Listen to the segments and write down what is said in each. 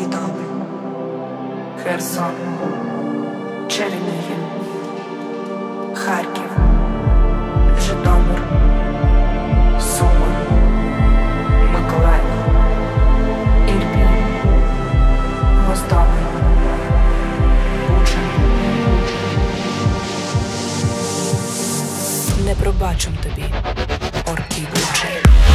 Мелітополь, Херсон, Чернігів, Харків, Житомир, Суми, Миколаїв, Ірпінь, Гостомель, Буча. Не пробачим тобі, орки Бучі.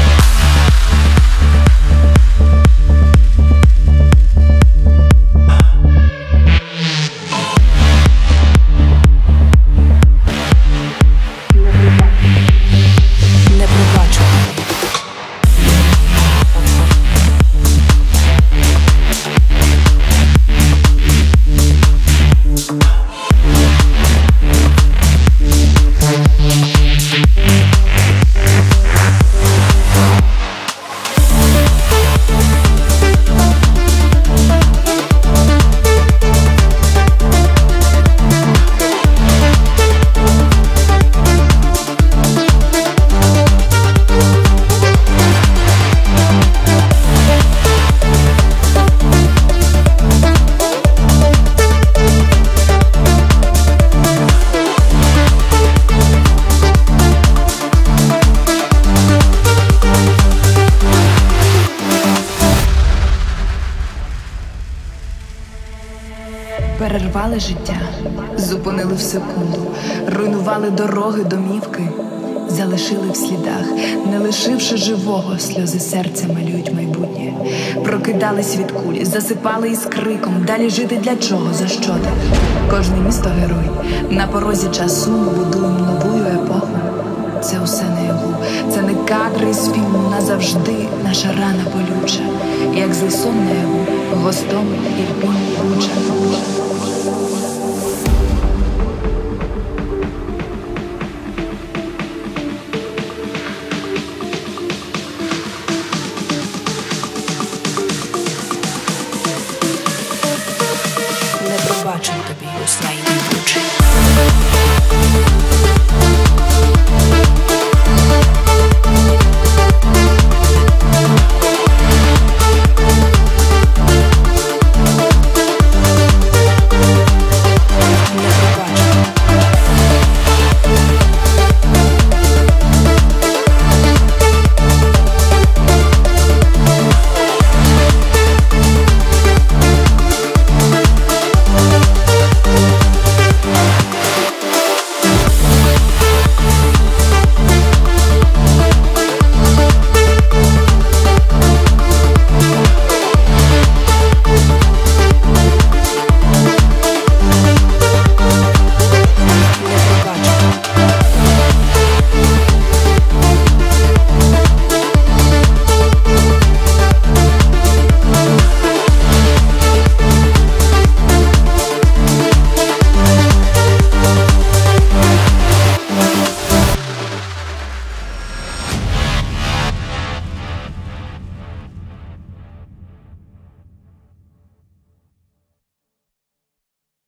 Перервали життя, зупинили в секунду, руйнували дороги, домівки, залишили в слідах, не лишивши живого, сльози серця малюють майбутнє. Прокидались від кулі, засипали із криком, далі жити для чого, за що ти? Кожне місто герой, на порозі часу будуємо нову епоху. Це усе наяву, це не кадри з фільму, назавжди наша рана болюча. Як злий сон наяву, Гостомель, Ірпінь, Буча.